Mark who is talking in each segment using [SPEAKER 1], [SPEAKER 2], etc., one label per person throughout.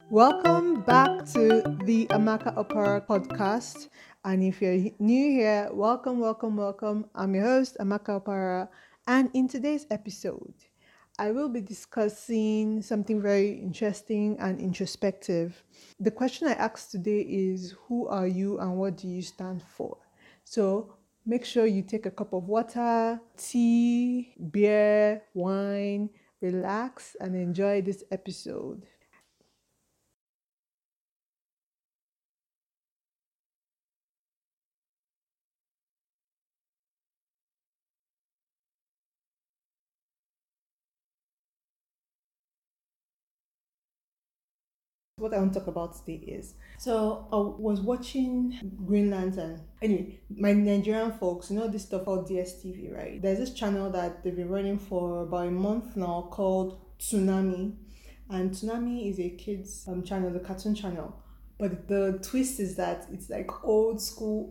[SPEAKER 1] Welcome back to the Amaka Opera podcast. And if you're new here, welcome. I'm your host, Amaka Opera. And in today's episode, I will be discussing something very interesting and introspective. The question I asked today is: who are you and what do you stand for? So make sure you take a cup of water, tea, beer, wine, relax, and enjoy this episode. What I want to talk about today is I was watching Green Lantern. Anyway, my Nigerian folks, this stuff called DSTV, right? There's this channel that they've been running for about a month now called Tsunami. And Tsunami is a kids channel, the cartoon channel. But the twist is that it's like old school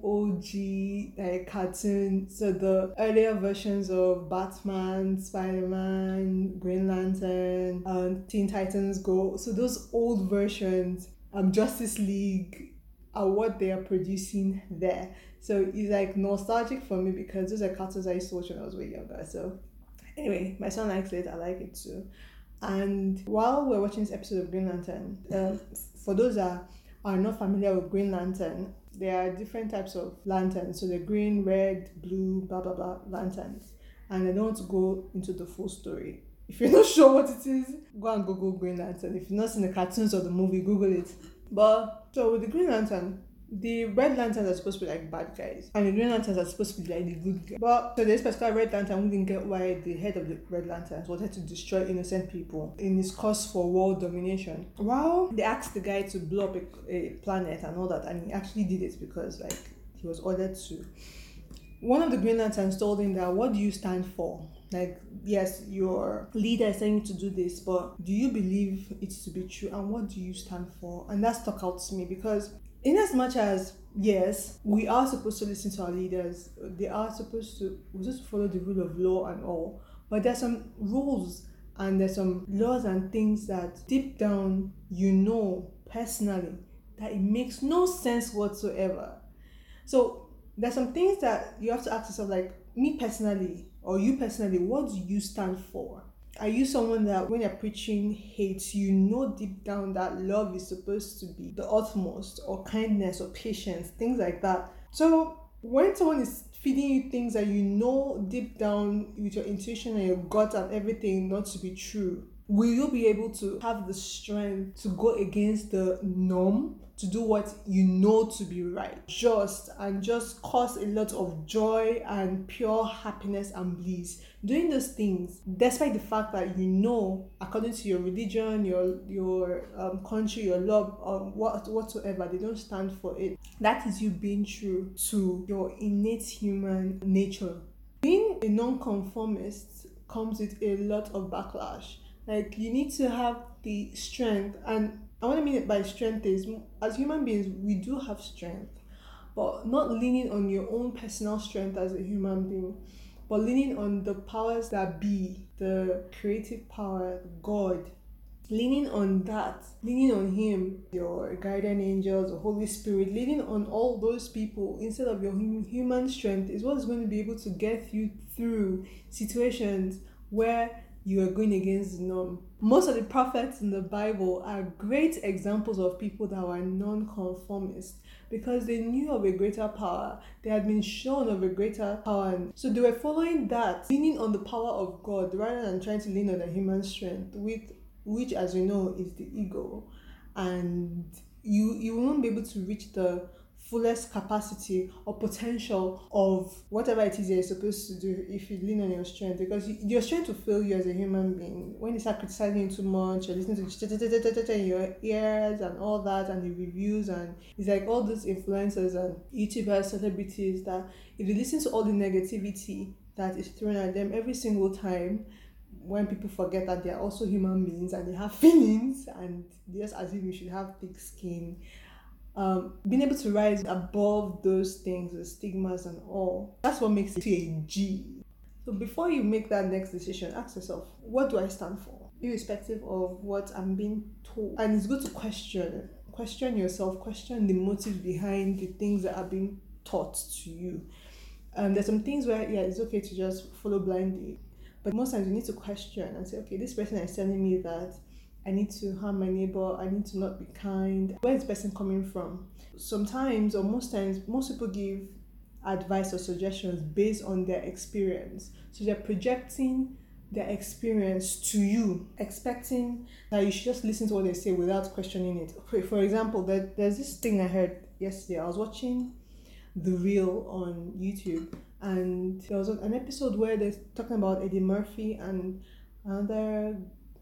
[SPEAKER 1] OG cartoon. So the earlier versions of Batman, Spider-Man, Green Lantern, Teen Titans Go. So those old versions, Justice League, are what they are producing there. So it's like nostalgic for me because those are cartoons I used to watch when I was way younger. So anyway, my son likes it. I like it too. And while we're watching this episode of Green Lantern, for those that are not familiar with Green Lantern, there are different types of lanterns. So the green, red, blue, blah blah blah lanterns. And I don't want to go into the full story. If you're not sure what it is, go and Google Green Lantern. If you've not seen the cartoons or the movie, Google it. But so with the Green Lantern, the red lanterns are supposed to be like bad guys, and the green lanterns are supposed to be like the good guys. But so this particular red lantern, we didn't get why the head of the red lanterns wanted to destroy innocent people in his quest for world domination. Well, they asked the guy to blow up a planet and all that, and he actually did it because he was ordered to. One of the Green Lanterns told him that, what do you stand for? Like, yes, your leader is saying to do this, but do you believe it to be true? And what do you stand for? And that stuck out to me because in as much as, yes, we are supposed to listen to our leaders, they are supposed to, we're supposed to follow the rule of law and all, but there's some rules and there's some laws and things that deep down personally that it makes no sense whatsoever. So there's some things that you have to ask yourself, like me personally, or you personally, what do you stand for? Are you someone that when you're preaching hate, deep down that love is supposed to be the utmost, or kindness, or patience, things like that? So when someone is feeding you things that deep down with your intuition and your gut and everything not to be true, will you be able to have the strength to go against the norm, to do what you know to be right, just cause a lot of joy and pure happiness and bliss doing those things, despite the fact that according to your religion, your country, your love, whatsoever, they don't stand for it. That is you being true to your innate human nature. Being a non-conformist comes with a lot of backlash. Like, you need to have the strength, and what I mean by strength is, as human beings, we do have strength, but not leaning on your own personal strength as a human being, but leaning on the powers that be, the creative power, God, leaning on that, leaning on Him, your guardian angels, the Holy Spirit, leaning on all those people instead of your human strength is what is going to be able to get you through situations where you are going against the norm. Most of the prophets in the Bible are great examples of people that were non-conformists because they knew of a greater power. They had been shown of a greater power. So they were following that, leaning on the power of God rather than trying to lean on their human strength, which, as you know, is the ego. And you won't be able to reach the fullest capacity or potential of whatever it is you're supposed to do if you lean on your strength, because your strength will fail you as a human being when you start criticizing you too much. You're listening to in your ears and all that, and the reviews, and it's like all those influencers and YouTubers, celebrities, that if you listen to all the negativity that is thrown at them every single time, when people forget that they are also human beings and they have feelings, and they just assume you should have thick skin, being able to rise above those things, the stigmas and all, that's what makes it to a G. So before you make that next decision, ask yourself, what do I stand for? irrespective of what I'm being told. And it's good to question yourself, question the motives behind the things that are being taught to you. There's some things where it's okay to just follow blindly, but most times you need to question and say, okay, this person is telling me that I need to harm my neighbor, I need to not be kind. Where is this person coming from? Sometimes, or most times, most people give advice or suggestions based on their experience. So they're projecting their experience to you, expecting that you should just listen to what they say without questioning it. Okay, for example, there's this thing I heard yesterday. I was watching The Real on YouTube, and there was an episode where they're talking about Eddie Murphy and another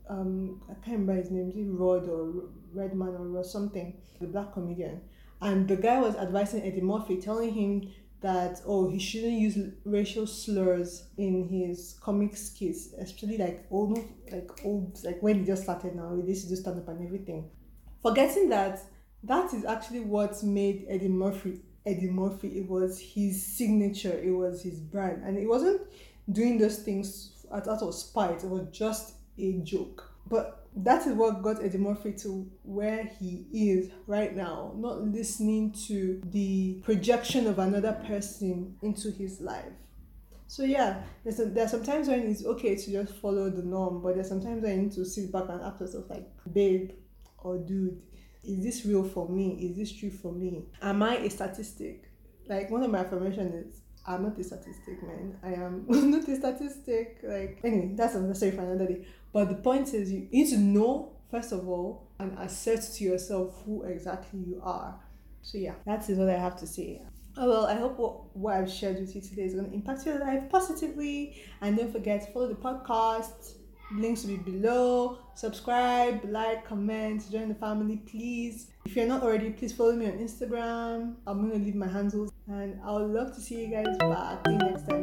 [SPEAKER 1] I can't remember his name, is it Rod or Redman or something, the black comedian. And the guy was advising Eddie Murphy, telling him that he shouldn't use racial slurs in his comic skits, especially like old like when he just started now, he used to do stand up and everything. Forgetting that is actually what made Eddie Murphy Eddie Murphy. It was his signature, it was his brand, and it wasn't doing those things out of spite. It was just a joke. But that is what got Eddie Murphy to where he is right now, not listening to the projection of another person into his life. So yeah, there's sometimes when it's okay to just follow the norm, but there's sometimes when you need to sit back and ask yourself like, babe or dude, is this real for me? Is this true for me? Am I a statistic? Like, one of my affirmations is, I'm not a statistic, man. I am not a statistic. Like, anyway, that's unnecessary for another day. But the point is, you need to know, first of all, and assert to yourself who exactly you are. So yeah, that is what I have to say. Oh well, I hope what I've shared with you today is going to impact your life positively. And don't forget to follow the podcast. Links will be below. Subscribe, like, comment, join the family, please. If you're not already, please follow me on Instagram. I'm going to leave my handles. And I would love to see you guys back. See you next time.